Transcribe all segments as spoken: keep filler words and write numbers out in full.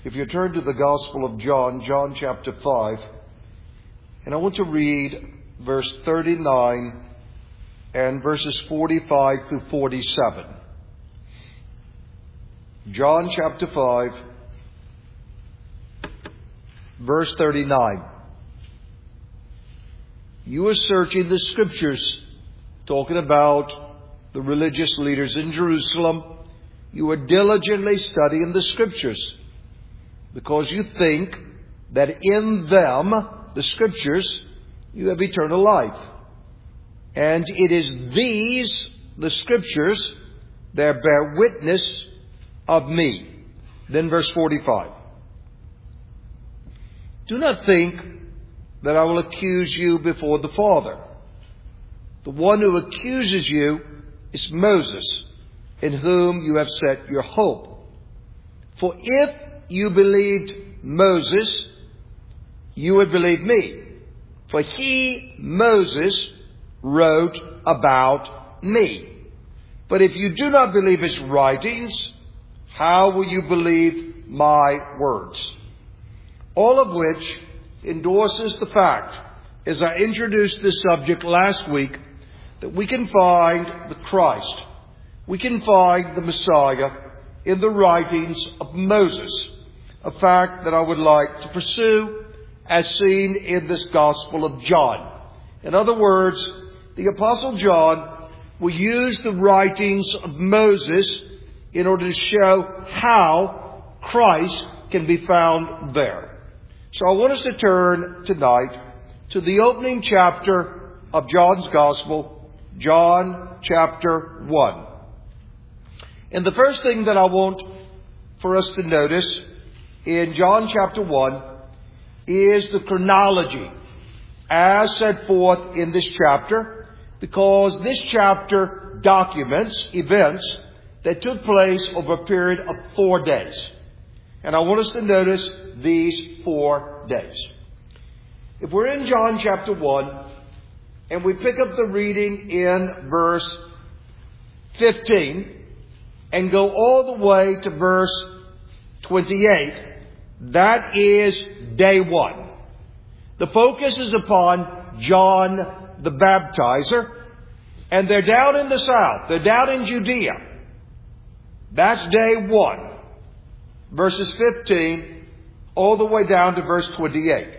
If you turn to the Gospel of John, John chapter five, and I want to read verse thirty-nine and verses forty-five through forty-seven. John chapter five, verse thirty-nine. You are searching the Scriptures, talking about the religious leaders in Jerusalem. You are diligently studying the Scriptures because you think that in them, the Scriptures, you have eternal life. And it is these, the Scriptures, that bear witness of me. Then verse forty-five. Do not think that I will accuse you before the Father. The one who accuses you is Moses, in whom you have set your hope. For if you believed Moses, you would believe me. For he, Moses, wrote about me. But if you do not believe his writings, how will you believe my words? All of which endorses the fact, as I introduced this subject last week, that we can find the Christ, we can find the Messiah in the writings of Moses, a fact that I would like to pursue as seen in this Gospel of John. In other words, the Apostle John will use the writings of Moses in order to show how Christ can be found there. So I want us to turn tonight to the opening chapter of John's Gospel, John chapter one. And the first thing that I want for us to notice in John chapter one is the chronology as set forth in this chapter, because this chapter documents events that took place over a period of four days. And I want us to notice these four days. If we're in John chapter one, and we pick up the reading in verse fifteen, and go all the way to verse twenty-eight, that is day one. The focus is upon John the Baptizer, and they're down in the south. They're down in Judea. That's day one. Verses fifteen all the way down to verse twenty-eight.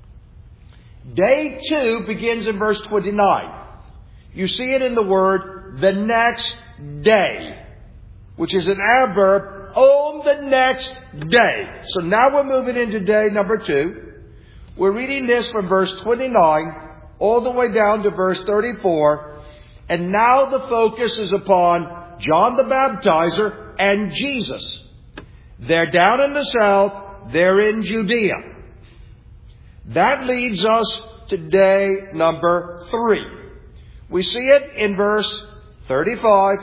Day two begins in verse twenty-nine. You see it in the word, the next day, which is an adverb, on the next day. So now we're moving into day number two. We're reading this from verse twenty-nine all the way down to verse thirty-four. And now the focus is upon John the Baptizer and Jesus. They're down in the south. They're in Judea. That leads us to day number three. We see it in verse thirty-five.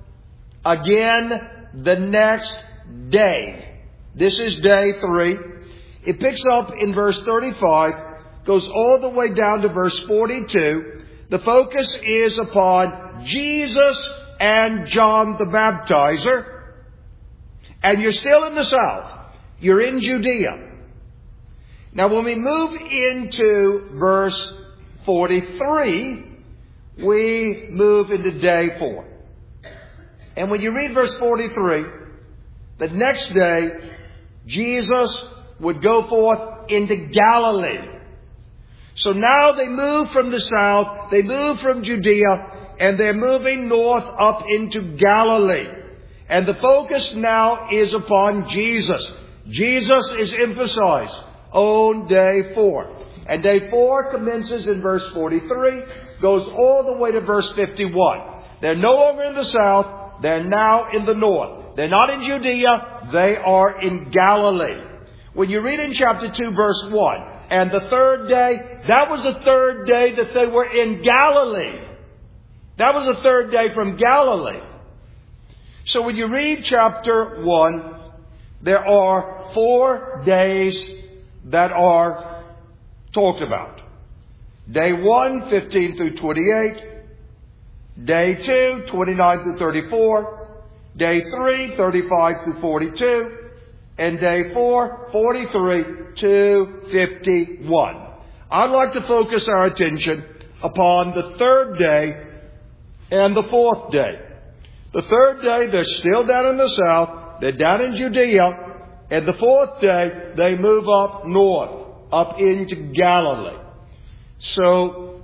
Again, the next day. This is day three. It picks up in verse thirty-five, goes all the way down to verse forty-two. The focus is upon Jesus and John the Baptizer. And you're still in the south. You're in Judea. Now when we move into verse forty-three, we move into day four. And when you read verse forty-three, the next day, Jesus would go forth into Galilee. So now they move from the south, they move from Judea, and they're moving north up into Galilee. And the focus now is upon Jesus. Jesus is emphasized on day four. And day four commences in verse forty-three, goes all the way to verse fifty-one. They're no longer in the south, they're now in the north. They're not in Judea, they are in Galilee. When you read in chapter two, verse one, and the third day, that was the third day that they were in Galilee. That was the third day from Galilee. So when you read chapter one, there are four days that are talked about. Day one, fifteen through twenty-eight. Day two, twenty-nine through thirty-four. Day three, thirty-five through forty-two. And day four, forty-three to fifty-one. I'd like to focus our attention upon the third day and the fourth day. The third day, they're still down in the south. They're down in Judea. And the fourth day, they move up north, up into Galilee. So,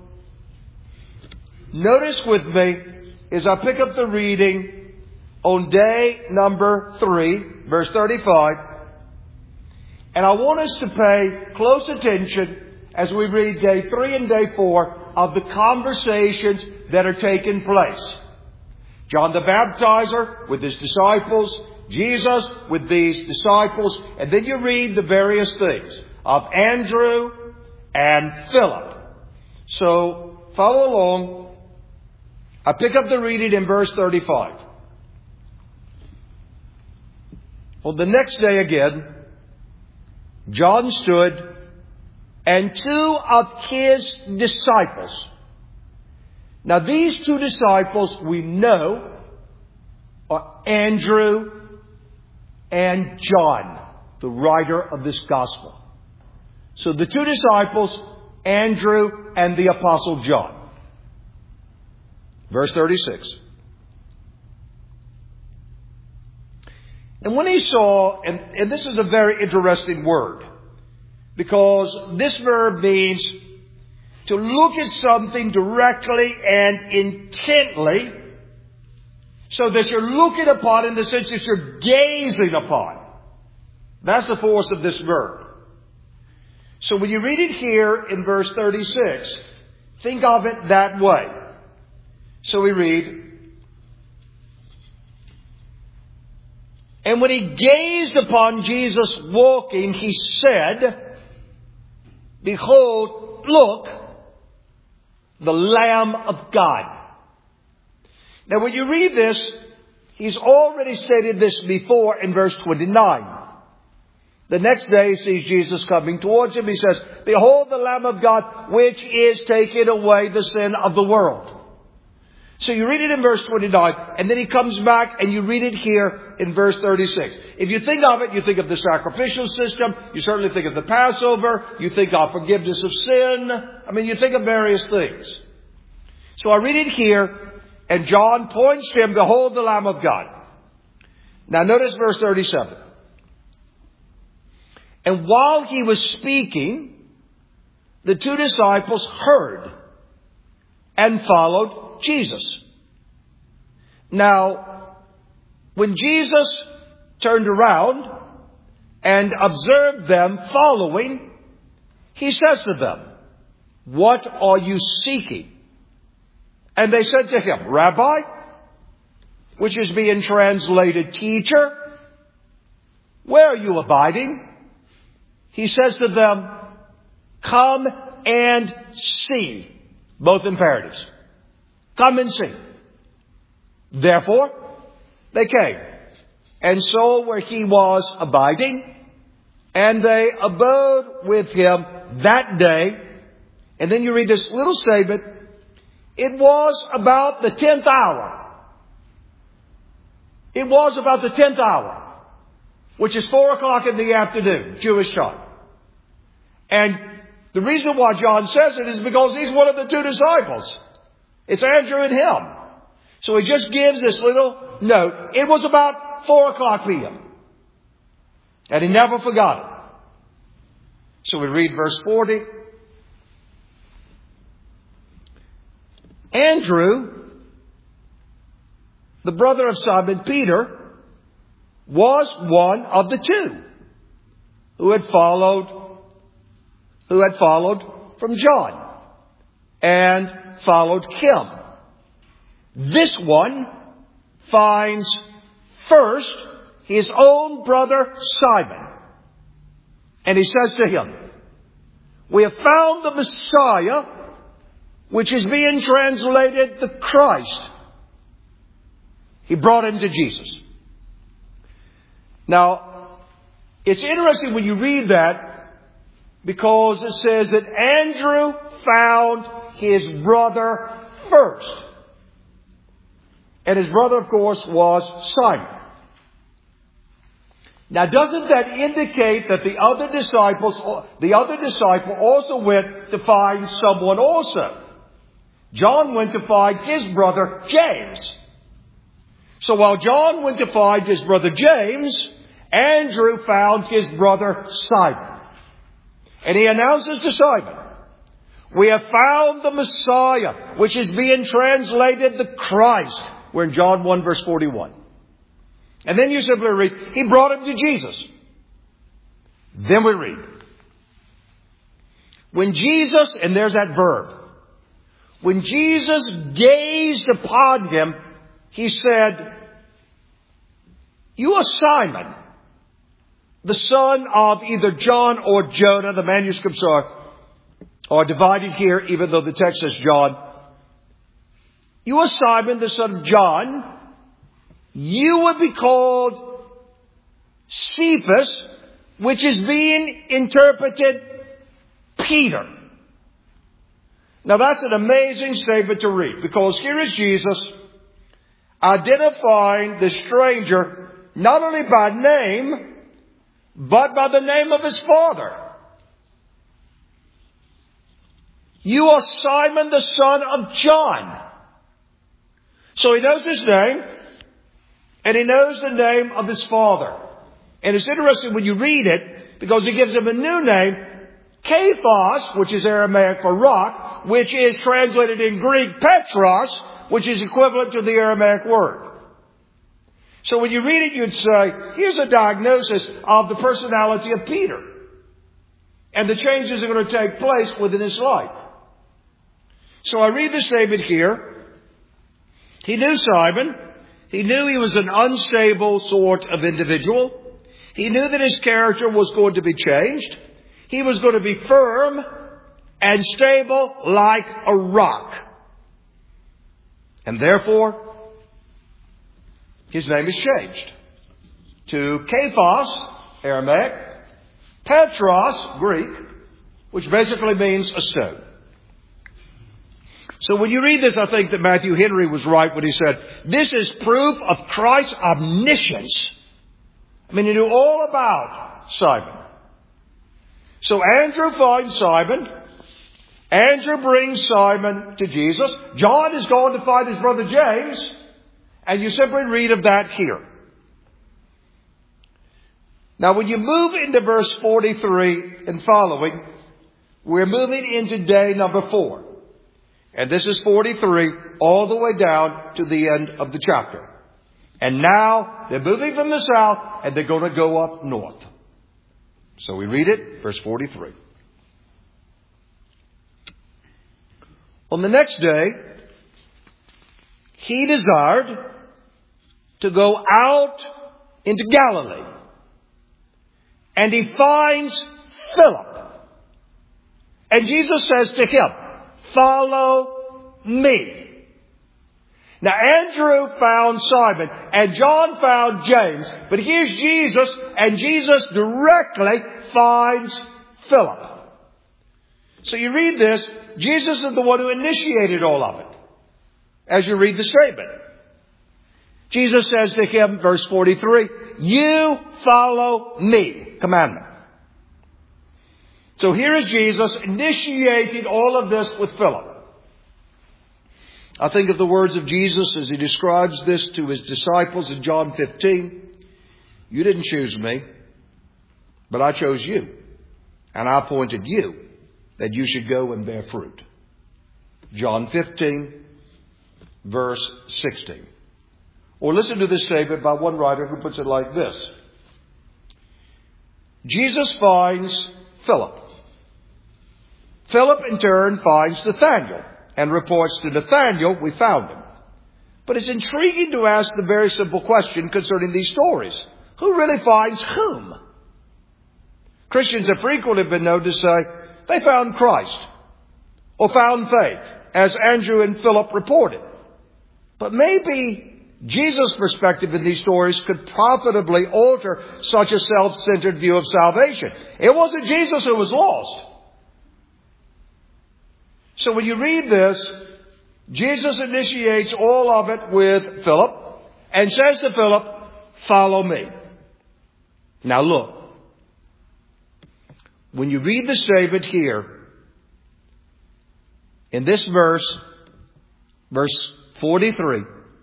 notice with me as I pick up the reading on day number three, verse thirty-five. And I want us to pay close attention as we read day three and day four of the conversations that are taking place. John the Baptizer with his disciples, Jesus with these disciples, and then you read the various things of Andrew and Philip. So, follow along. I pick up the reading in verse thirty-five. On the next day again, John stood, and two of his disciples. Now these two disciples we know are Andrew and John, the writer of this gospel. So the two disciples, Andrew and the Apostle John. Verse thirty-six. And when he saw, and, and this is a very interesting word, because this verb means to look at something directly and intently, so that you're looking upon in the sense that you're gazing upon. That's the force of this verb. So when you read it here in verse thirty-six, think of it that way. So we read, and when he gazed upon Jesus walking, he said, behold, look, the Lamb of God. Now when you read this, he's already stated this before in verse twenty-nine. The next day he sees Jesus coming towards him. He says, behold the Lamb of God, which is taking away the sin of the world. So you read it in verse twenty-nine, and then he comes back and you read it here in verse thirty-six. If you think of it, you think of the sacrificial system. You certainly think of the Passover. You think of forgiveness of sin. I mean, you think of various things. So I read it here, and John points to him, behold the Lamb of God. Now notice verse thirty-seven. And while he was speaking, the two disciples heard and followed Jesus. Now, when Jesus turned around and observed them following, he says to them, what are you seeking? And they said to him, Rabbi, which is being translated teacher, where are you abiding? He says to them, come and see. Both imperatives. Come and see. Therefore, they came and saw where he was abiding, and they abode with him that day. And then you read this little statement. It was about the tenth hour. It was about the tenth hour, which is four o'clock in the afternoon, Jewish time. And the reason why John says it is because he's one of the two disciples. It's Andrew and him. So he just gives this little note. It was about four o'clock p.m. And he never forgot it. So we read verse forty. Andrew, the brother of Simon Peter, was one of the two who had followed who had followed from John and followed him. This one finds first his own brother Simon. And he says to him, we have found the Messiah, which is being translated the Christ. He brought him to Jesus. Now, it's interesting when you read that, because it says that Andrew found his brother first. And his brother, of course, was Simon. Now, doesn't that indicate that the other disciples, the other disciple also went to find someone also? John went to find his brother James. So while John went to find his brother James, Andrew found his brother Simon. And he announces to Simon, we have found the Messiah, which is being translated the Christ. We're in John one verse forty-one. And then you simply read, he brought him to Jesus. Then we read, when Jesus, and there's that verb, when Jesus gazed upon him, he said, you are Simon, the son of either John or Jonah. The manuscripts are, are divided here, even though the text says John. You are Simon, the son of John. You would be called Cephas, which is being interpreted Peter. Now that's an amazing statement to read, because here is Jesus identifying the stranger not only by name, but by the name of his father. You are Simon, the son of John. So he knows his name, and he knows the name of his father. And it's interesting when you read it, because he gives him a new name, Cephas, which is Aramaic for rock, which is translated in Greek Petros, which is equivalent to the Aramaic word. So when you read it, you'd say, here's a diagnosis of the personality of Peter and the changes that are going to take place within his life. So I read the statement here. He knew Simon. He knew he was an unstable sort of individual. He knew that his character was going to be changed. He was going to be firm and stable like a rock. And therefore, his name is changed to Cephas, Aramaic, Petros, Greek, which basically means a stone. So when you read this, I think that Matthew Henry was right when he said, this is proof of Christ's omniscience. I mean, he knew all about Simon. So Andrew finds Simon. Andrew brings Simon to Jesus. John is going to find his brother James. And you simply read of that here. Now when you move into verse forty-three and following, we're moving into day number four. And this is forty-three all the way down to the end of the chapter. And now they're moving from the south and they're going to go up north. So we read it, verse forty-three. On the next day, he desired to go out into Galilee. And he finds Philip. And Jesus says to him, follow me. Now Andrew found Simon and John found James. But here's Jesus, and Jesus directly finds Philip. So you read this, Jesus is the one who initiated all of it. As you read the statement. Jesus says to him, verse forty-three, you follow me. Commandment. So here is Jesus initiating all of this with Philip. I think of the words of Jesus as he describes this to his disciples in John fifteen. You didn't choose me, but I chose you. And I appointed you that you should go and bear fruit. John fifteen, verse sixteen. Or listen to this statement by one writer who puts it like this. Jesus finds Philip. Philip in turn finds Nathanael and reports to Nathanael, we found him. But it's intriguing to ask the very simple question concerning these stories. Who really finds whom? Christians have frequently been known to say they found Christ or found faith, as Andrew and Philip reported. But maybe Jesus' perspective in these stories could profitably alter such a self-centered view of salvation. It wasn't Jesus who was lost. So when you read this, Jesus initiates all of it with Philip and says to Philip, follow me. Now look, when you read the statement here, in this verse, verse forty-three,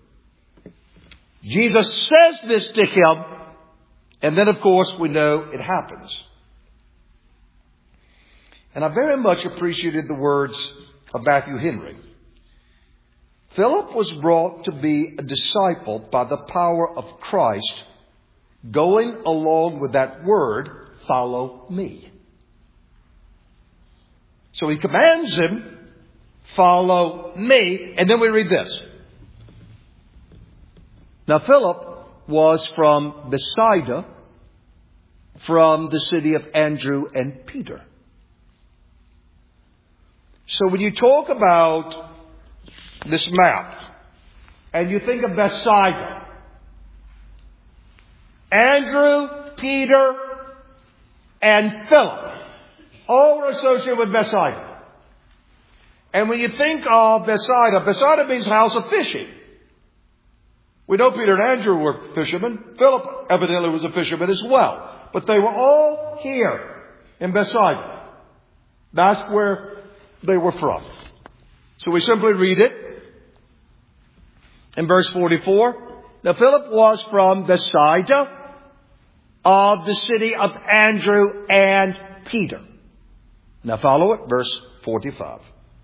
Jesus says this to him, and then of course we know it happens. And I very much appreciated the words of Matthew Henry. Philip was brought to be a disciple by the power of Christ, going along with that word, follow me. So he commands him, follow me. And then we read this. Now Philip was from Bethsaida, from the city of Andrew and Peter. So when you talk about this map, and you think of Bethsaida, Andrew, Peter, and Philip, all were associated with Bethsaida. And when you think of Bethsaida, Bethsaida means house of fishing. We know Peter and Andrew were fishermen. Philip evidently was a fisherman as well. But they were all here in Bethsaida. That's where they were from. So we simply read it in verse forty-four. Now Philip was from Bethsaida, of the city of Andrew and Peter. Now follow it, verse forty-five.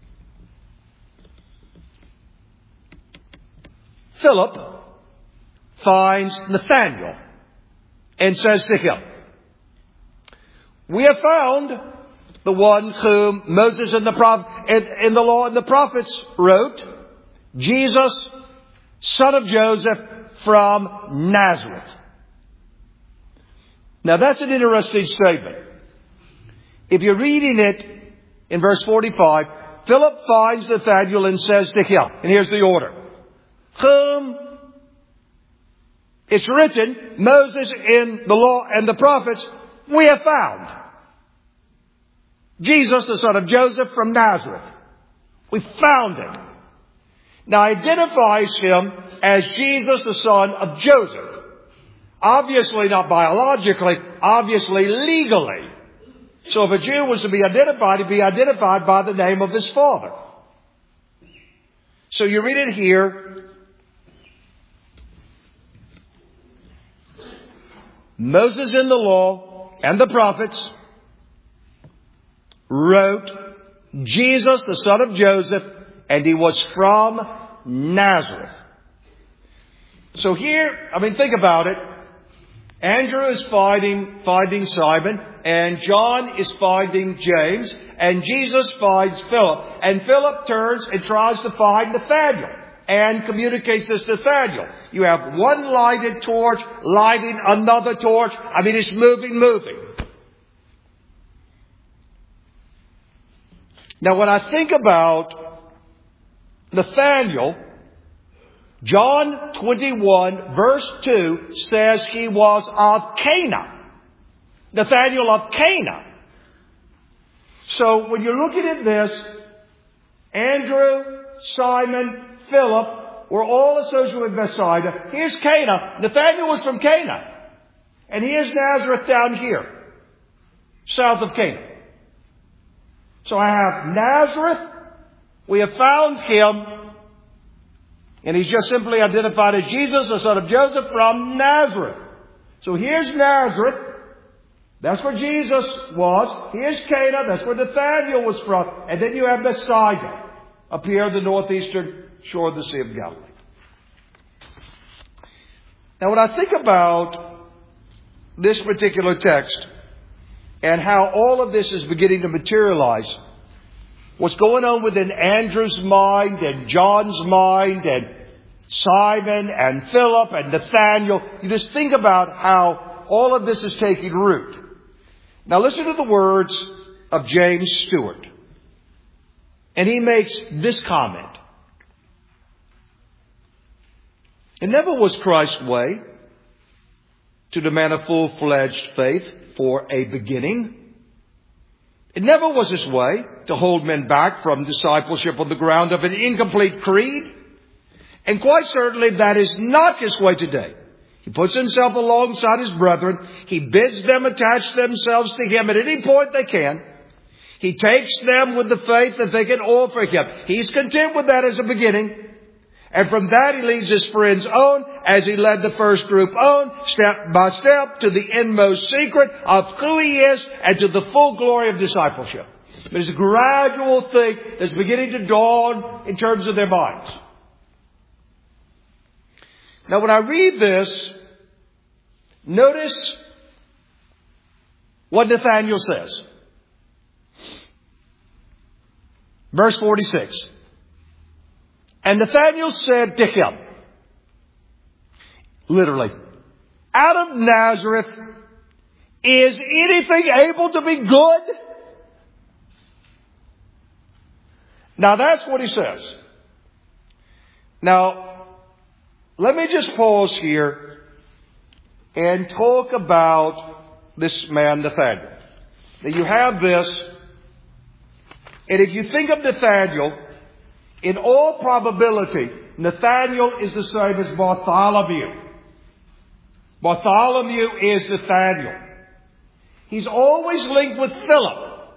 Philip finds Nathanael and says to him, we have found the one whom Moses and the prophet, and, and the law and the prophets wrote, Jesus, son of Joseph, from Nazareth. Now that's an interesting statement. If you're reading it in verse forty-five, Philip finds Nathanael and says to him, and here's the order, whom it's written, Moses in the law and the prophets, we have found. Jesus, the son of Joseph from Nazareth. We found him. Now identifies him as Jesus, the son of Joseph. Obviously not biologically, obviously legally. So if a Jew was to be identified, he'd be identified by the name of his father. So you read it here. Moses in the law and the prophets wrote, Jesus, the son of Joseph, and he was from Nazareth. So here, I mean, think about it. Andrew is finding, finding Simon, and John is finding James, and Jesus finds Philip. And Philip turns and tries to find Nathanael and communicates this to Nathanael. You have one lighted torch lighting another torch. I mean, it's moving, moving. Now, when I think about Nathanael, John twenty-one verse two says he was of Cana. Nathanael of Cana. So when you're looking at this, Andrew, Simon, Philip were all associated with Bethsaida. Here's Cana. Nathanael was from Cana. And here's Nazareth down here, south of Cana. So I have Nazareth. We have found him. And he's just simply identified as Jesus, the son of Joseph from Nazareth. So here's Nazareth. That's where Jesus was. Here's Cana. That's where Nathanael was from. And then you have Bethsaida up here on the northeastern shore of the Sea of Galilee. Now when I think about this particular text and how all of this is beginning to materialize, what's going on within Andrew's mind and John's mind and Simon and Philip and Nathanael, you just think about how all of this is taking root. Now listen to the words of James Stewart. And he makes this comment. It never was Christ's way to demand a full-fledged faith for a beginning. It never was his way to hold men back from discipleship on the ground of an incomplete creed. And quite certainly that is not his way today. He puts himself alongside his brethren. He bids them attach themselves to him at any point they can. He takes them with the faith that they can offer him. He's content with that as a beginning. And from that he leads his friends on, as he led the first group on, step by step, to the inmost secret of who he is and to the full glory of discipleship. There's a gradual thing that's beginning to dawn in terms of their minds. Now when I read this, notice what Nathanael says. Verse forty-six. And Nathanael said to him, literally, out of Nazareth, is anything able to be good? Now that's what he says. Now, let me just pause here and talk about this man Nathanael. Now you have this, and if you think of Nathanael, in all probability, Nathanael is the same as Bartholomew. Bartholomew is Nathanael. He's always linked with Philip.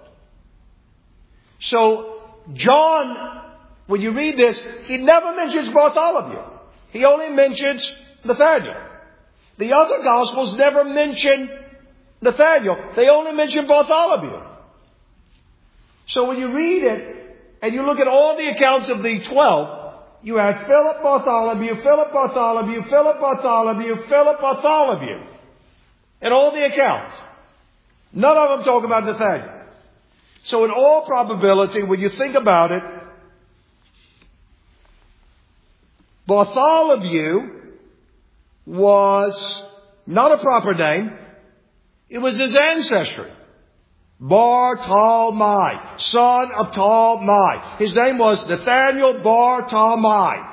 So, John, when you read this, he never mentions Bartholomew. He only mentions Nathanael. The other Gospels never mention Nathanael. They only mention Bartholomew. So when you read it, and you look at all the accounts of the twelve, you have Philip Bartholomew, Philip Bartholomew, Philip Bartholomew, Philip Bartholomew. In all the accounts. None of them talk about Nathanael. So in all probability, when you think about it, Bartholomew was not a proper name. It was his ancestry. Bar-tal-mai, son of Talmai. His name was Nathanael Bar-tal-mai.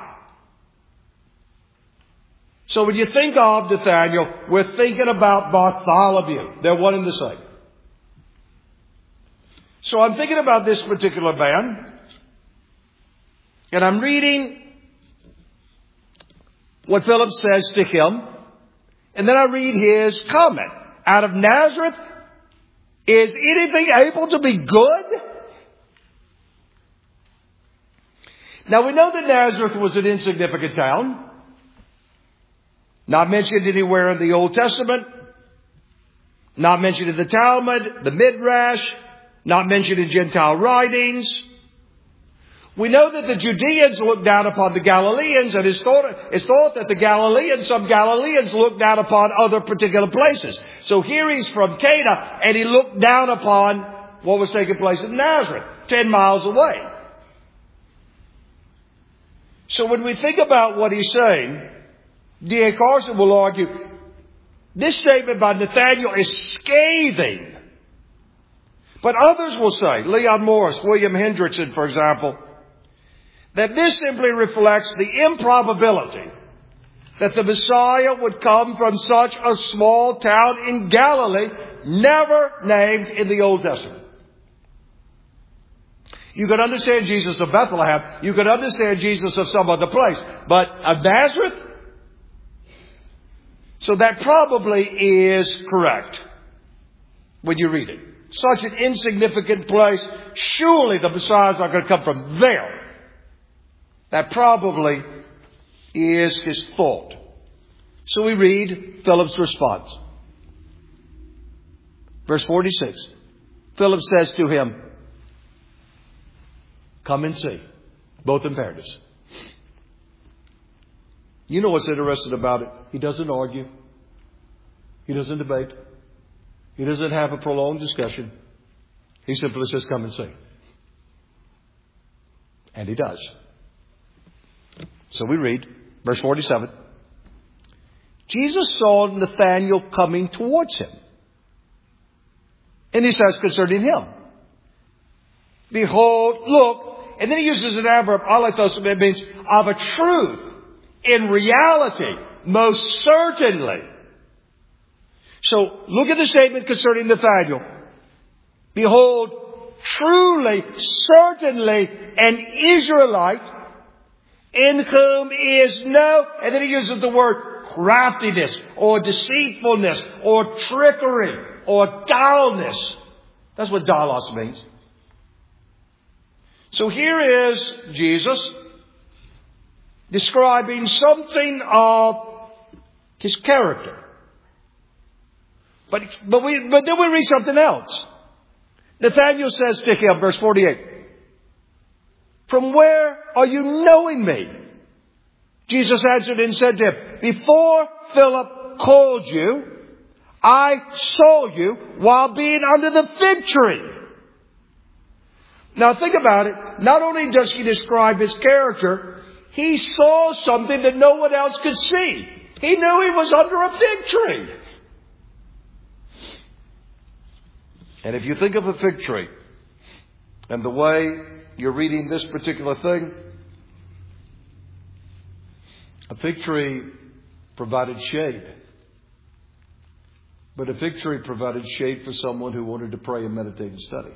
So when you think of Nathanael, we're thinking about Bartholomew. They're one and the same. So I'm thinking about this particular man, and I'm reading what Philip says to him, and then I read his comment. Out of Nazareth, is anything able to be good? Now we know that Nazareth was an insignificant town. Not mentioned anywhere in the Old Testament. Not mentioned in the Talmud, the Midrash. Not mentioned in Gentile writings. We know that the Judeans looked down upon the Galileans, and it's thought, it's thought that the Galileans, some Galileans looked down upon other particular places. So here he's from Cana, and he looked down upon what was taking place in Nazareth, ten miles away. So when we think about what he's saying, D A Carson will argue, this statement by Nathanael is scathing. But others will say, Leon Morris, William Hendrickson, for example, that this simply reflects the improbability that the Messiah would come from such a small town in Galilee, never named in the Old Testament. You could understand Jesus of Bethlehem. You could understand Jesus of some other place. But of Nazareth? So that probably is correct when you read it. Such an insignificant place. Surely the Messiah is not going to come from there. That probably is his thought. So we read Philip's response. Verse forty-six. Philip says to him, come and see. Both imperatives. You know what's interesting about it? He doesn't argue. He doesn't debate. He doesn't have a prolonged discussion. He simply says, come and see. And he does. So we read, verse forty-seven. Jesus saw Nathanael coming towards him. And he says concerning him, behold, look, and then he uses an adverb, alethos, it means of a truth, in reality, most certainly. So look at the statement concerning Nathanael. Behold, truly, certainly, an Israelite, in whom is no, and then he uses the word craftiness or deceitfulness or trickery or guileless. That's what doulos means. So here is Jesus describing something of his character. But, but, we, but then we read something else. Nathanael says to him, verse forty-eight, "From where are you knowing me?" Jesus answered and said to him, "Before Philip called you, I saw you while being under the fig tree." Now think about it. Not only does he describe his character, he saw something that no one else could see. He knew he was under a fig tree. And if you think of a fig tree and the way you're reading this particular thing, a fig tree provided shade. But a fig tree provided shade for someone who wanted to pray and meditate and study.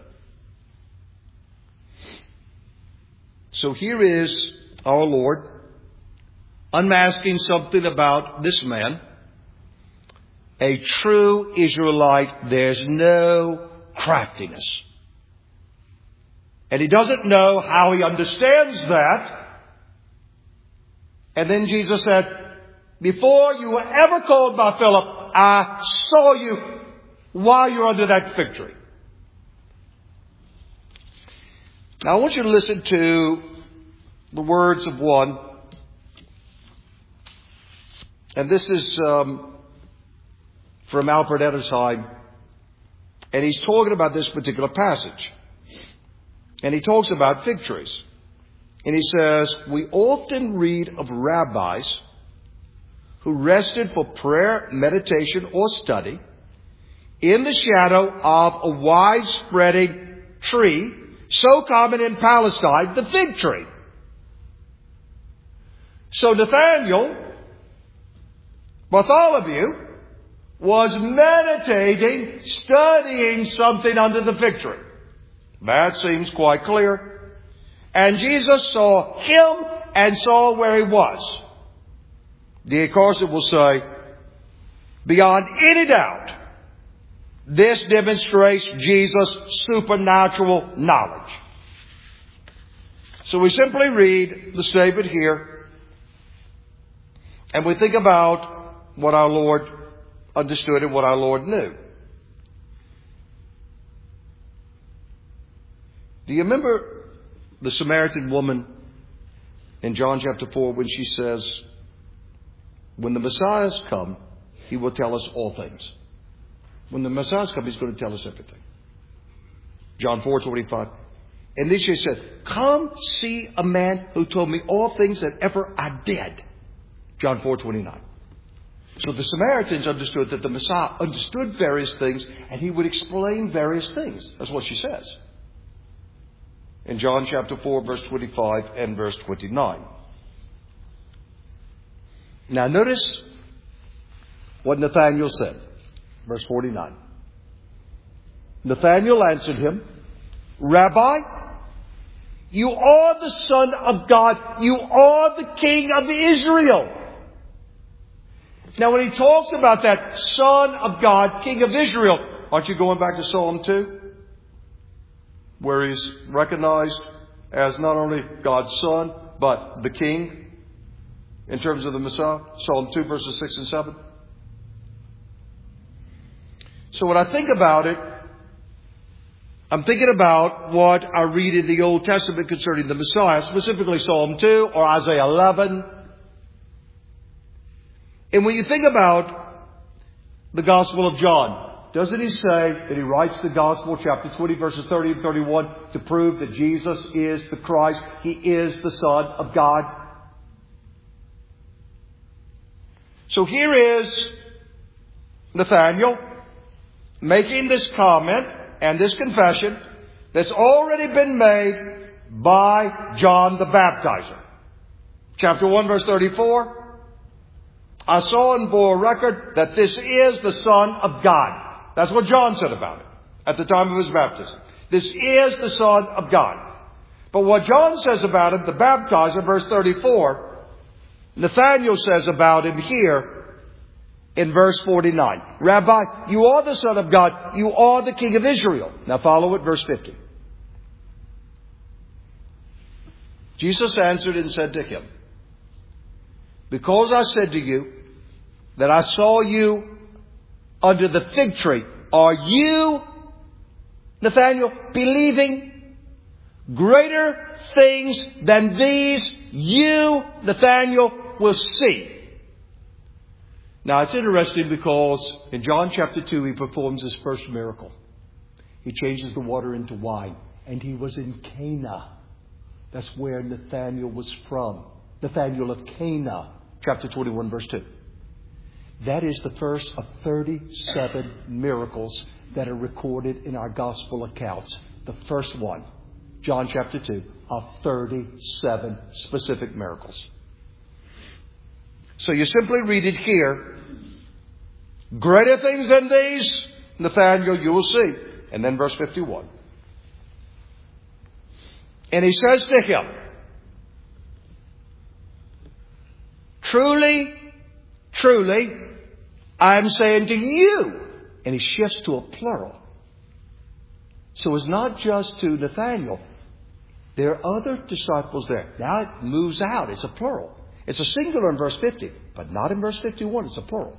So here is our Lord unmasking something about this man. A true Israelite, there's no craftiness. And he doesn't know how he understands that. And then Jesus said, "Before you were ever called by Philip, I saw you while you're under that fig tree." Now I want you to listen to the words of one. And this is um, from Alfred Edersheim. And he's talking about this particular passage. And he talks about fig trees. And he says, "We often read of rabbis who rested for prayer, meditation, or study in the shadow of a wide-spreading tree, so common in Palestine, the fig tree." So Nathanael, Bartholomew, was meditating, studying something under the fig tree. That seems quite clear. And Jesus saw him and saw where he was. D A Carson will say, beyond any doubt, this demonstrates Jesus' supernatural knowledge. So we simply read the statement here, and we think about what our Lord understood and what our Lord knew. Do you remember the Samaritan woman in John chapter four when she says, "When the Messiah has come, he will tell us all things." When the Messiah has come, he's going to tell us everything. John four twenty-five. And then she said, "Come see a man who told me all things that ever I did." John four twenty-nine. So the Samaritans understood that the Messiah understood various things and he would explain various things. That's what she says. In John chapter four, verse twenty-five and verse twenty-nine. Now notice what Nathanael said. Verse forty-nine. Nathanael answered him, "Rabbi, you are the Son of God. You are the King of Israel." Now when he talks about that Son of God, King of Israel, aren't you going back to Psalm two? Where he's recognized as not only God's Son, but the King in terms of the Messiah. Psalm two verses six and seven. So when I think about it, I'm thinking about what I read in the Old Testament concerning the Messiah, specifically Psalm two or Isaiah eleven. And when you think about the Gospel of John, doesn't he say that he writes the Gospel, chapter twenty, verses thirty and thirty-one, to prove that Jesus is the Christ, he is the Son of God? So here is Nathanael making this comment and this confession that's already been made by John the Baptizer. Chapter one, verse thirty-four. "I saw and bore record that this is the Son of God." That's what John said about it at the time of his baptism. This is the Son of God. But what John says about him, the baptizer, verse thirty-four, Nathanael says about him here in verse forty-nine. Rabbi, you are the Son of God. You are the King of Israel. Now follow it, verse fifty. Jesus answered and said to him, because I said to you that I saw you under the fig tree, are you, Nathanael, believing? Greater things than these you, Nathanael, will see. Now it's interesting because in John chapter two he performs his first miracle. He changes the water into wine. And he was in Cana. That's where Nathanael was from. Nathanael of Cana, chapter twenty-one, verse two. That is the first of thirty-seven miracles that are recorded in our gospel accounts. The first one, John chapter two, of thirty-seven specific miracles. So you simply read it here. Greater things than these, Nathanael, you will see. And then verse fifty-one. And he says to him, truly, truly, I am saying to you. And he shifts to a plural. So it's not just to Nathanael. There are other disciples there. Now it moves out. It's a plural. It's a singular in verse fifty, but not in verse fifty-one. It's a plural.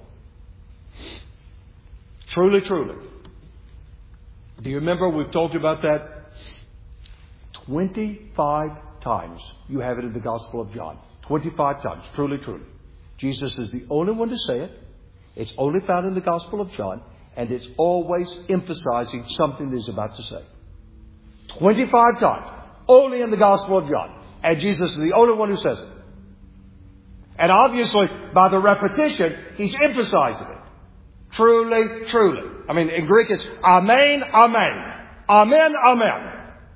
Truly, truly. Do you remember we've told you about that? twenty-five times you have it in the Gospel of John. twenty-five times. Truly, truly. Jesus is the only one to say it. It's only found in the Gospel of John. And it's always emphasizing something that he's about to say. twenty-five times. Only in the Gospel of John. And Jesus is the only one who says it. And obviously, by the repetition, he's emphasizing it. Truly, truly. I mean, in Greek it's amen, amen. Amen, amen.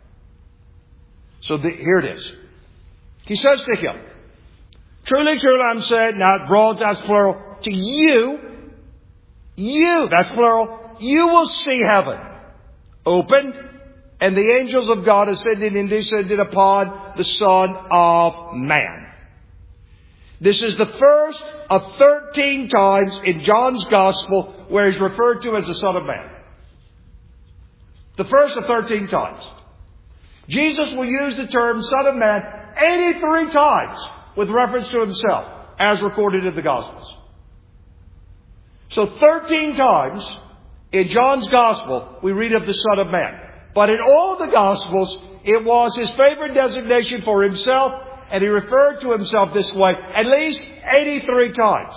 So the, here it is. He says to him, truly, truly, I'm saying, now broad, that's plural, to you, you, that's plural, you will see heaven opened and the angels of God ascending and descending upon the Son of Man. This is the first of thirteen times in John's Gospel where he's referred to as the Son of Man. The first of thirteen times. Jesus will use the term Son of Man eighty-three times with reference to himself, as recorded in the Gospels. So thirteen times in John's Gospel we read of the Son of Man. But in all the Gospels, it was his favorite designation for himself, and he referred to himself this way at least eighty-three times.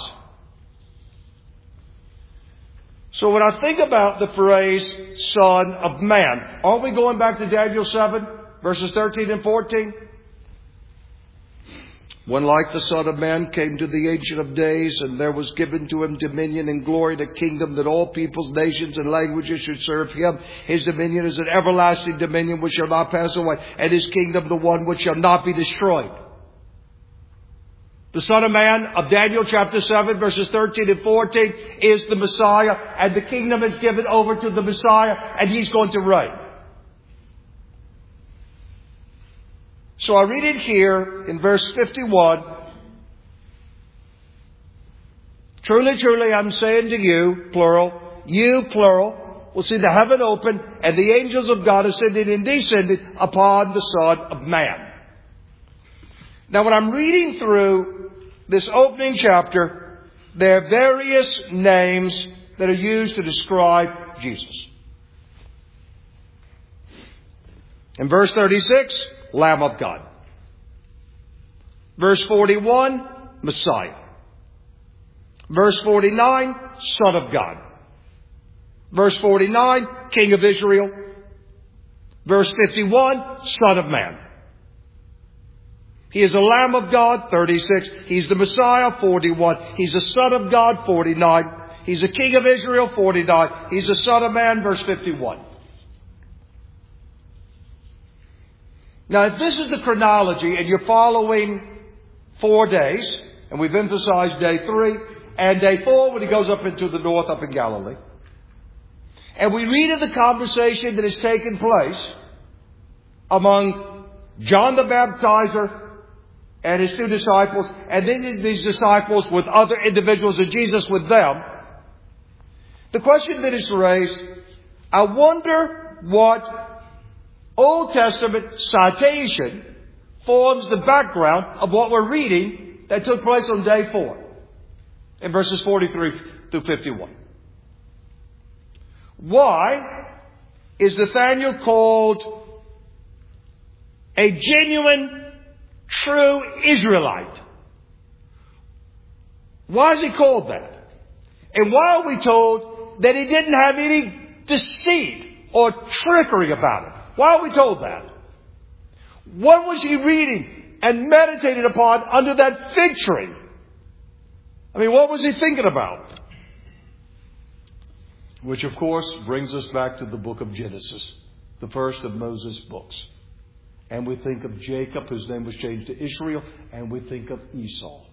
So when I think about the phrase Son of Man, aren't we going back to Daniel seven, verses thirteen and fourteen? When like the Son of Man came to the Ancient of Days, and there was given to him dominion and glory, and a kingdom that all peoples, nations, and languages should serve him. His dominion is an everlasting dominion which shall not pass away, and his kingdom the one which shall not be destroyed. The Son of Man of Daniel chapter seven, verses thirteen and fourteen is the Messiah, and the kingdom is given over to the Messiah, and he's going to reign. So I read it here in verse fifty-one. Truly, truly, I'm saying to you, plural, you, plural, will see the heaven open and the angels of God ascending and descending upon the Son of Man. Now when I'm reading through this opening chapter, there are various names that are used to describe Jesus. In verse thirty-six, Lamb of God. Verse forty-one, Messiah. Verse forty-nine, Son of God. Verse forty-nine, King of Israel. Verse fifty-one, Son of Man. He is the Lamb of God, thirty-six. He's the Messiah, forty-one. He's the Son of God, forty-nine. He's the King of Israel, forty-nine. He's the Son of Man, verse fifty-one. Now, if this is the chronology and you're following four days, and we've emphasized day three, and day four when he goes up into the north, up in Galilee, and we read of the conversation that has taken place among John the Baptizer and his two disciples, and then these disciples with other individuals and Jesus with them, The question that is raised, I wonder what Old Testament citation forms the background of what we're reading that took place on day four in verses forty-three through fifty-one. Why is Nathanael called a genuine, true Israelite? Why is he called that? And why are we told that he didn't have any deceit or trickery about it? Why are we told that? What was he reading and meditating upon under that fig tree? I mean, what was he thinking about? Which, of course, brings us back to the book of Genesis, the first of Moses' books. And we think of Jacob, whose name was changed to Israel, and we think of Esau.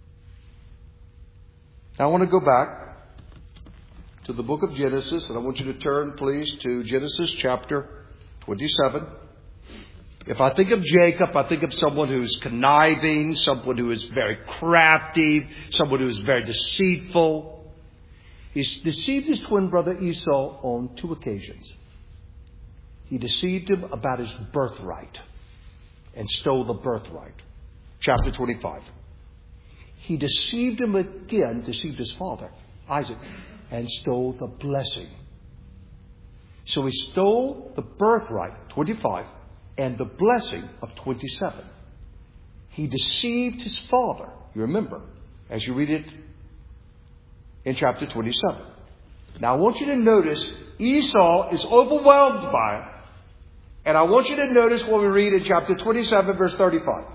Now, I want to go back to the book of Genesis, and I want you to turn, please, to Genesis chapter twenty-seven. If I think of Jacob, I think of someone who's conniving, someone who is very crafty, someone who is very deceitful. He's deceived his twin brother Esau on two occasions. He deceived him about his birthright and stole the birthright. Chapter twenty-five. He deceived him again, deceived his father, Isaac, and stole the blessing. So he stole the birthright, twenty-five, and the blessing of twenty-seven. He deceived his father. You remember, as you read it in chapter twenty-seven. Now I want you to notice Esau is overwhelmed by it. And I want you to notice what we read in chapter twenty-seven, verse thirty-five.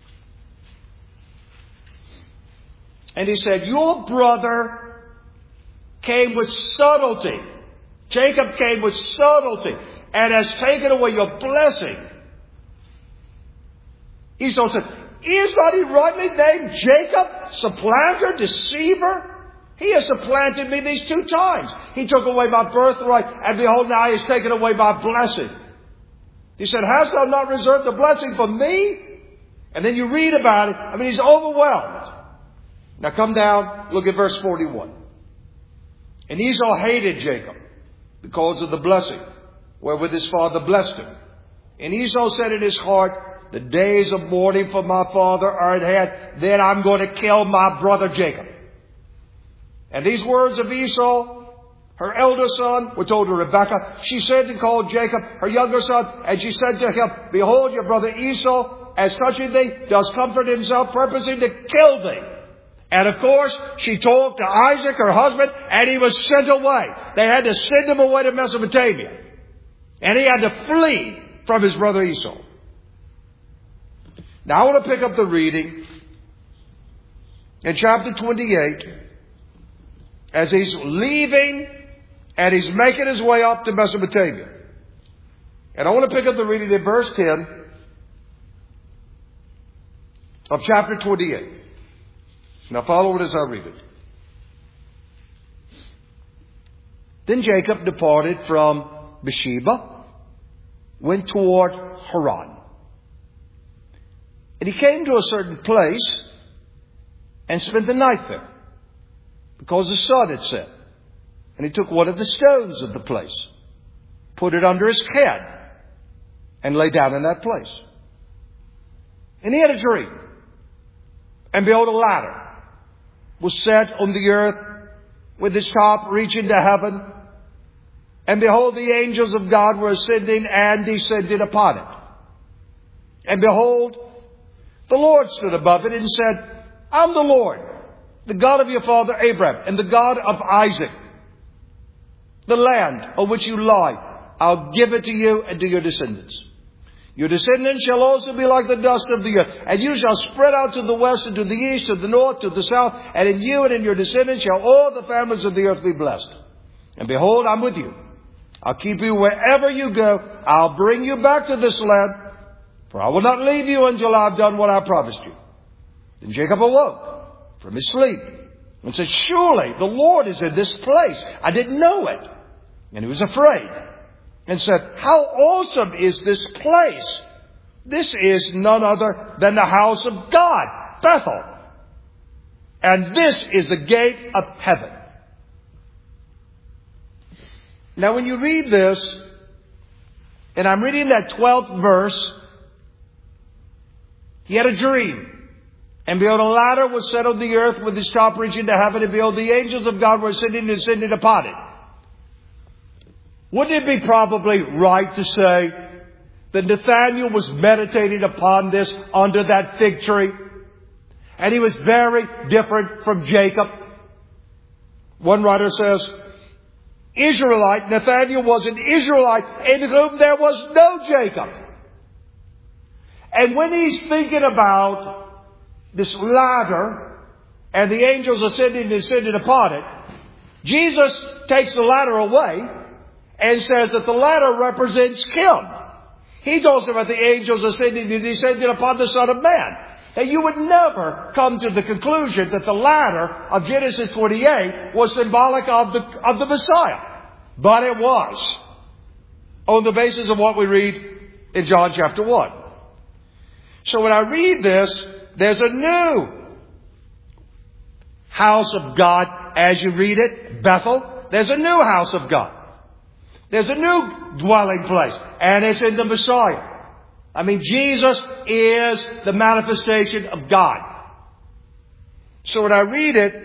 And he said, your brother came with subtlety. Jacob came with subtlety and has taken away your blessing. Esau said, is not he rightly named Jacob, supplanter, deceiver? He has supplanted me these two times. He took away my birthright, and behold, now he has taken away my blessing. He said, hast thou not reserved the blessing for me? And then you read about it. I mean, he's overwhelmed. Now come down, look at verse forty-one. And Esau hated Jacob because of the blessing wherewith his father blessed him. And Esau said in his heart, the days of mourning for my father are at hand. Then I'm going to kill my brother Jacob. And these words of Esau, her elder son, were told to Rebekah. She said and called Jacob, her younger son, and she said to him, behold, your brother Esau, as touching thee, does comfort himself, purposing to kill thee. And of course, she told to Isaac, her husband, and he was sent away. They had to send him away to Mesopotamia. And he had to flee from his brother Esau. Now I want to pick up the reading in chapter twenty-eight as he's leaving and he's making his way up to Mesopotamia. And I want to pick up the reading in verse ten of chapter twenty-eight. Now follow it as I read it. Then Jacob departed from Beersheba, went toward Haran. And he came to a certain place and spent the night there, because the sun had set. And he took one of the stones of the place, put it under his head, and lay down in that place. And he had a dream. And behold, a ladder was set on the earth with its top reaching to heaven. And behold, the angels of God were ascending and descending upon it. And behold, the Lord stood above it and said, I'm the Lord, the God of your father Abraham, and the God of Isaac. The land on which you lie, I'll give it to you and to your descendants. Your descendants shall also be like the dust of the earth, and you shall spread out to the west and to the east, to the north, to the south, and in you and in your descendants shall all the families of the earth be blessed. And behold, I'm with you. I'll keep you wherever you go. I'll bring you back to this land, for I will not leave you until I've done what I promised you. Then Jacob awoke from his sleep and said, surely the Lord is in this place. I didn't know it. And he was afraid and said, how awesome is this place? This is none other than the house of God, Bethel. And this is the gate of heaven. Now when you read this, and I'm reading that twelfth verse, he had a dream. And behold, a ladder was set on the earth with its top reaching to heaven, and behold, the angels of God were sitting and ascending upon it. Wouldn't it be probably right to say that Nathanael was meditating upon this under that fig tree? And he was very different from Jacob. One writer says, Israelite, Nathanael was an Israelite in whom there was no Jacob. And when he's thinking about this ladder and the angels ascending and descending upon it, Jesus takes the ladder away and says that the ladder represents him. He talks about the angels ascending and descending upon the Son of Man. And you would never come to the conclusion that the ladder of Genesis twenty-eight was symbolic of the, of the Messiah. But it was. On the basis of what we read in John chapter one. So when I read this, there's a new house of God as you read it, Bethel. There's a new house of God. There's a new dwelling place. And it's in the Messiah. I mean, Jesus is the manifestation of God. So when I read it,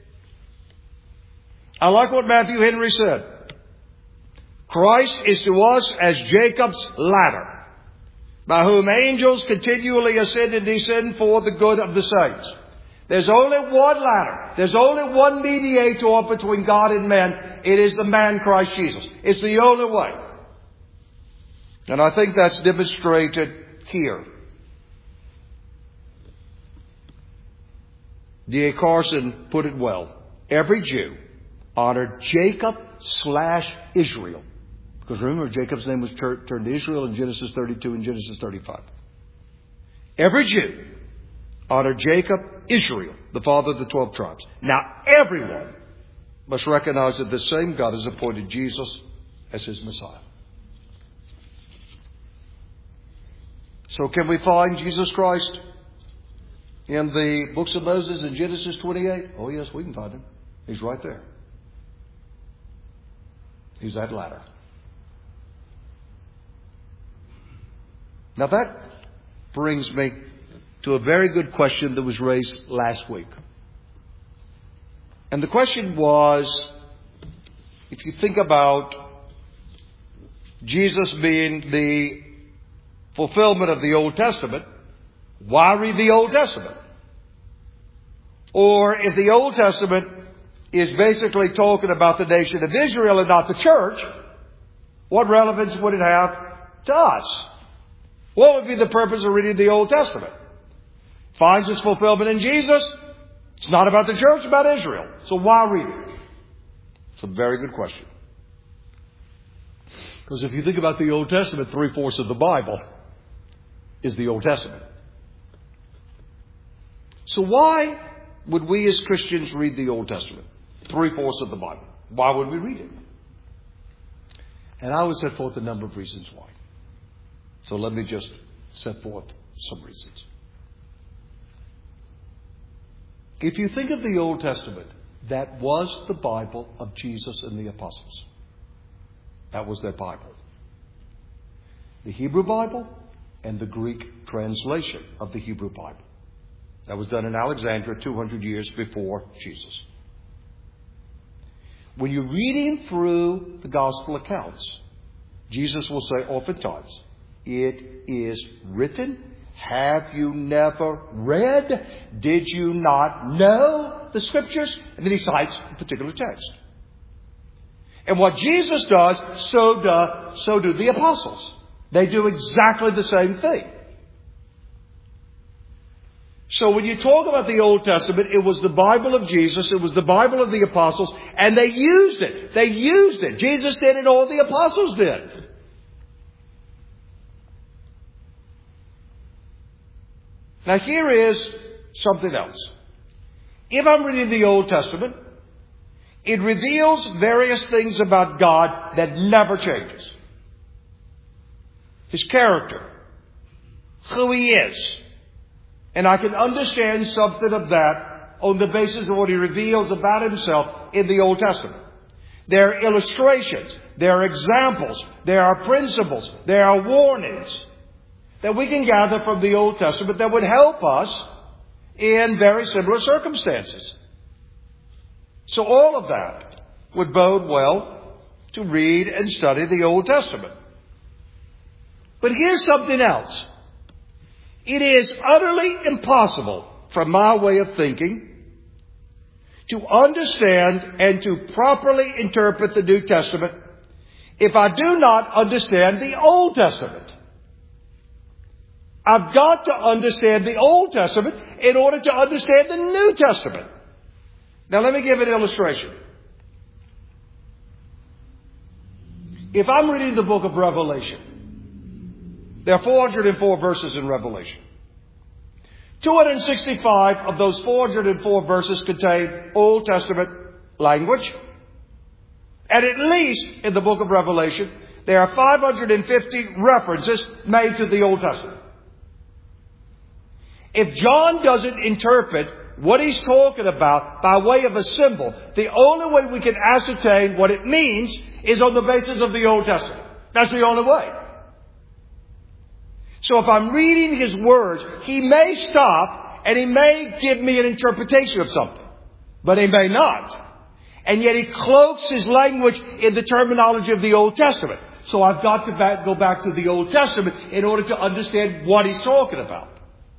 I like what Matthew Henry said. Christ is to us as Jacob's ladder, by whom angels continually ascend and descend for the good of the saints. There's only one ladder. There's only one mediator between God and man. It is the man Christ Jesus. It's the only way. And I think that's demonstrated here. D A Carson put it well. Every Jew honored Jacob slash Israel. Because remember, Jacob's name was tur- turned to Israel in Genesis thirty-two and Genesis thirty-five. Every Jew honored Jacob, Israel, the father of the twelve tribes. Now everyone must recognize that the same God has appointed Jesus as his Messiah. So can we find Jesus Christ in the books of Moses in Genesis twenty-eight? Oh yes, we can find him. He's right there. He's that ladder. Now that brings me to a very good question that was raised last week. And the question was, if you think about Jesus being the fulfillment of the Old Testament, why read the Old Testament? Or if the Old Testament is basically talking about the nation of Israel and not the church, what relevance would it have to us? What would be the purpose of reading the Old Testament? Finds its fulfillment in Jesus. It's not about the church, it's about Israel. So why read it? It's a very good question. Because if you think about the Old Testament, three-fourths of the Bible is the Old Testament. So why would we as Christians read the Old Testament? Three-fourths of the Bible. Why would we read it? And I would set forth a number of reasons why. So let me just set forth some reasons. If you think of the Old Testament, that was the Bible of Jesus and the apostles. That was their Bible. The Hebrew Bible and the Greek translation of the Hebrew Bible. That was done in Alexandria two hundred years before Jesus. When you're reading through the gospel accounts, Jesus will say oftentimes, it is written. Have you never read? Did you not know the Scriptures? And then he cites a particular text. And what Jesus does, so do, so do the apostles. They do exactly the same thing. So when you talk about the Old Testament, it was the Bible of Jesus, it was the Bible of the apostles, and they used it. They used it. Jesus did it, all the apostles did. Now here is something else. If I'm reading the Old Testament, it reveals various things about God that never changes. His character, who He is. And I can understand something of that on the basis of what He reveals about Himself in the Old Testament. There are illustrations. There are examples. There are principles. There are warnings that we can gather from the Old Testament that would help us in very similar circumstances. So all of that would bode well to read and study the Old Testament. But here's something else. It is utterly impossible, from my way of thinking, to understand and to properly interpret the New Testament if I do not understand the Old Testament. I've got to understand the Old Testament in order to understand the New Testament. Now let me give an illustration. If I'm reading the book of Revelation, there are four hundred four verses in Revelation. two hundred sixty-five of those four hundred four verses contain Old Testament language. And at least in the book of Revelation, there are five hundred fifty references made to the Old Testament. If John doesn't interpret what he's talking about by way of a symbol, the only way we can ascertain what it means is on the basis of the Old Testament. That's the only way. So if I'm reading his words, he may stop and he may give me an interpretation of something. But he may not. And yet he cloaks his language in the terminology of the Old Testament. So I've got to back, go back to the Old Testament in order to understand what he's talking about.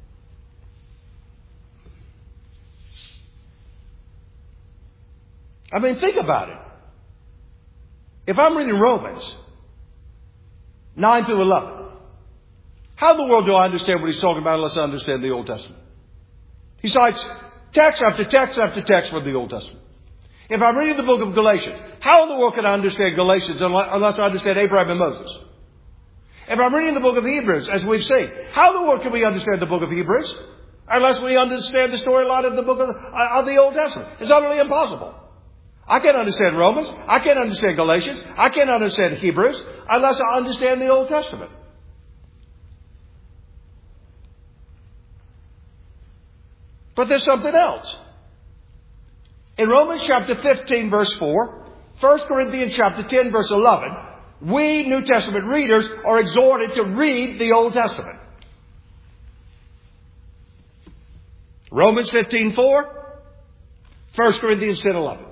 I mean, think about it. If I'm reading Romans nine through eleven, how in the world do I understand what he's talking about unless I understand the Old Testament? He cites text after text after text from the Old Testament. If I'm reading the book of Galatians, how in the world can I understand Galatians unless I understand Abraham and Moses? If I'm reading the book of Hebrews, as we've seen, how in the world can we understand the book of Hebrews unless we understand the storyline of the book of, of the Old Testament? It's utterly impossible. I can't understand Romans. I can't understand Galatians. I can't understand Hebrews unless I understand the Old Testament. But there's something else. In Romans chapter fifteen verse four, First Corinthians chapter ten verse eleven, we New Testament readers are exhorted to read the Old Testament. Romans fifteen four, First Corinthians ten eleven.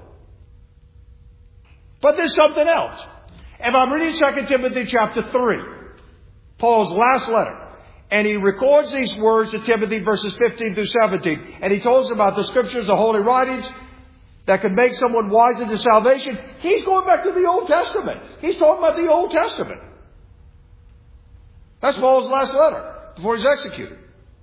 But there's something else. If I'm reading Second Timothy chapter three, Paul's last letter, and he records these words to Timothy, verses fifteen through seventeen, and he tells about the Scriptures, the holy writings, that can make someone wise into salvation. He's going back to the Old Testament. He's talking about the Old Testament. That's Paul's last letter before he's executed.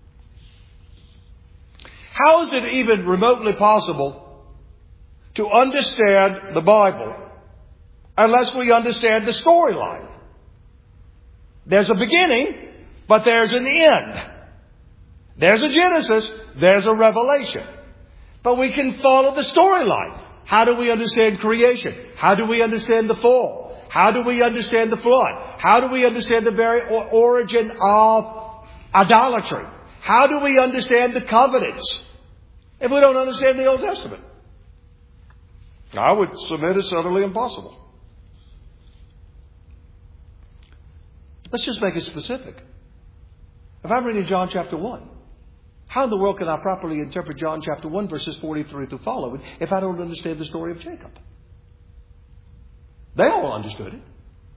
How is it even remotely possible to understand the Bible unless we understand the storyline? There's a beginning, but there's an end. There's a Genesis, there's a Revelation. But we can follow the storyline. How do we understand creation? How do we understand the fall? How do we understand the flood? How do we understand the very origin of idolatry? How do we understand the covenants if we don't understand the Old Testament? I would submit it's utterly impossible. Let's just make it specific. If I'm reading John chapter one, how in the world can I properly interpret John chapter one, verses forty-three through following, if I don't understand the story of Jacob? They all understood it.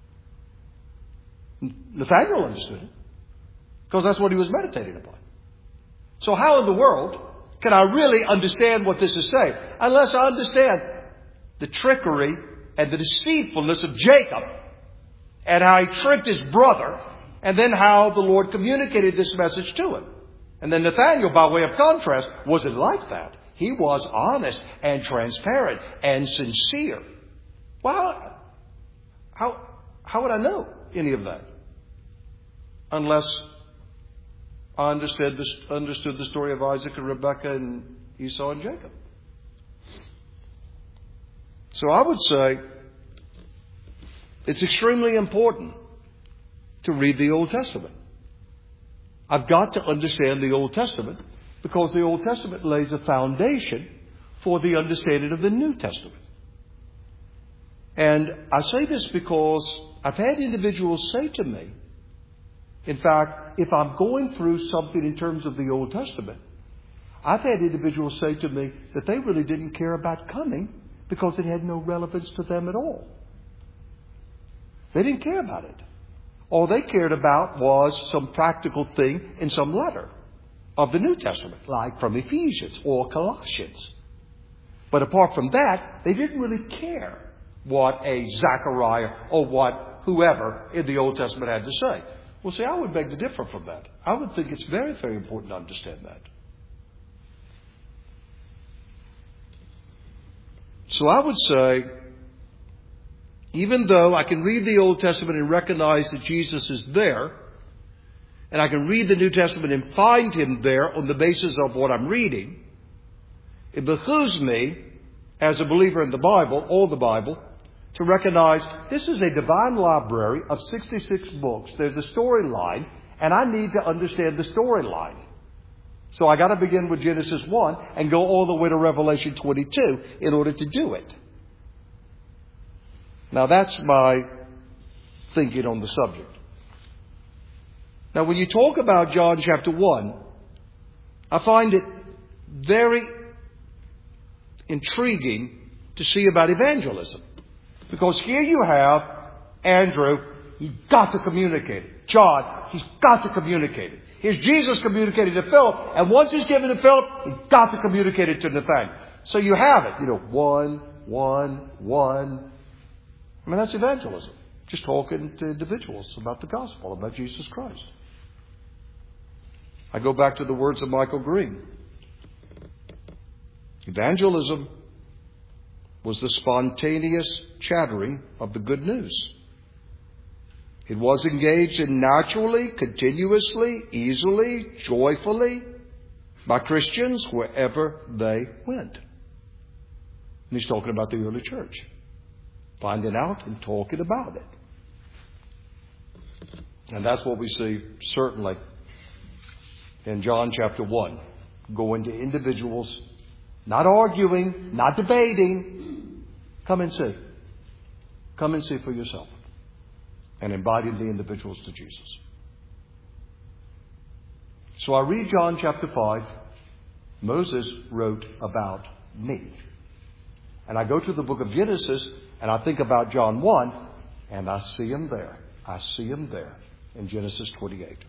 Nathaniel understood it, because that's what he was meditating upon. So how in the world can I really understand what this is saying unless I understand the trickery and the deceitfulness of Jacob, and how he tricked his brother, and then how the Lord communicated this message to him? And then Nathaniel, by way of contrast, wasn't like that. He was honest and transparent and sincere. Well, how, how would I know any of that unless I understood the, understood the story of Isaac and Rebekah and Esau and Jacob? So I would say it's extremely important to read the Old Testament. I've got to understand the Old Testament because the Old Testament lays a foundation for the understanding of the New Testament. And I say this because I've had individuals say to me, in fact, if I'm going through something in terms of the Old Testament, I've had individuals say to me that they really didn't care about coming because it had no relevance to them at all. They didn't care about it. All they cared about was some practical thing in some letter of the New Testament, like from Ephesians or Colossians. But apart from that, they didn't really care what a Zechariah or what whoever in the Old Testament had to say. Well, see, I would beg to differ from that. I would think it's very, very important to understand that. So I would say, even though I can read the Old Testament and recognize that Jesus is there, and I can read the New Testament and find Him there on the basis of what I'm reading, it behooves me, as a believer in the Bible, all the Bible, to recognize this is a divine library of sixty-six books. There's a storyline, and I need to understand the storyline. So I got to begin with Genesis one and go all the way to Revelation twenty-two in order to do it. Now that's my thinking on the subject. Now when you talk about John chapter one, I find it very intriguing to see about evangelism. Because here you have Andrew, he's got to communicate it. John, he's got to communicate it. Here's Jesus communicating to Philip, and once he's given to Philip, he's got to communicate it to Nathanael. So you have it, you know, one, one, one. I mean, that's evangelism. Just talking to individuals about the gospel, about Jesus Christ. I go back to the words of Michael Green. Evangelism was the spontaneous chattering of the good news. It was engaged in naturally, continuously, easily, joyfully by Christians wherever they went. And he's talking about the early church. Finding out and talking about it. And that's what we see certainly in John chapter one. Going to individuals, not arguing, not debating. Come and see. Come and see for yourself. And inviting the individuals to Jesus. So I read John chapter five. Moses wrote about me. And I go to the book of Genesis and I think about John one and I see him there. I see him there in Genesis twenty-eight.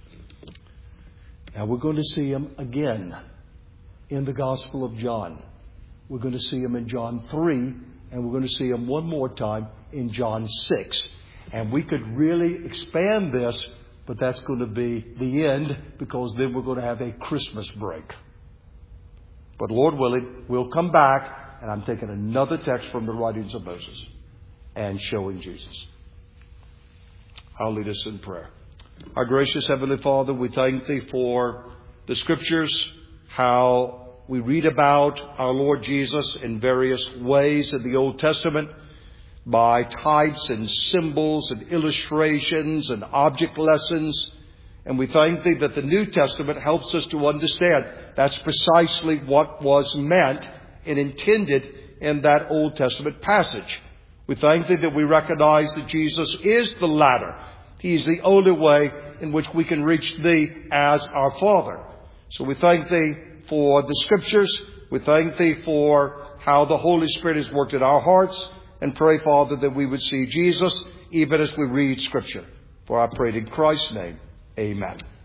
Now we're going to see him again in the Gospel of John. We're going to see him in John three and we're going to see him one more time in John six. And we could really expand this, but that's going to be the end because then we're going to have a Christmas break. But Lord willing, we'll come back and I'm taking another text from the writings of Moses and showing Jesus. I'll lead us in prayer. Our gracious Heavenly Father, we thank Thee for the Scriptures, how we read about our Lord Jesus in various ways in the Old Testament, by types and symbols and illustrations and object lessons. And we thank Thee that the New Testament helps us to understand that's precisely what was meant and intended in that Old Testament passage. We thank Thee that we recognize that Jesus is the ladder. He is the only way in which we can reach Thee as our Father. So we thank Thee for the Scriptures. We thank Thee for how the Holy Spirit has worked in our hearts. And pray, Father, that we would see Jesus even as we read Scripture. For I pray in Christ's name. Amen.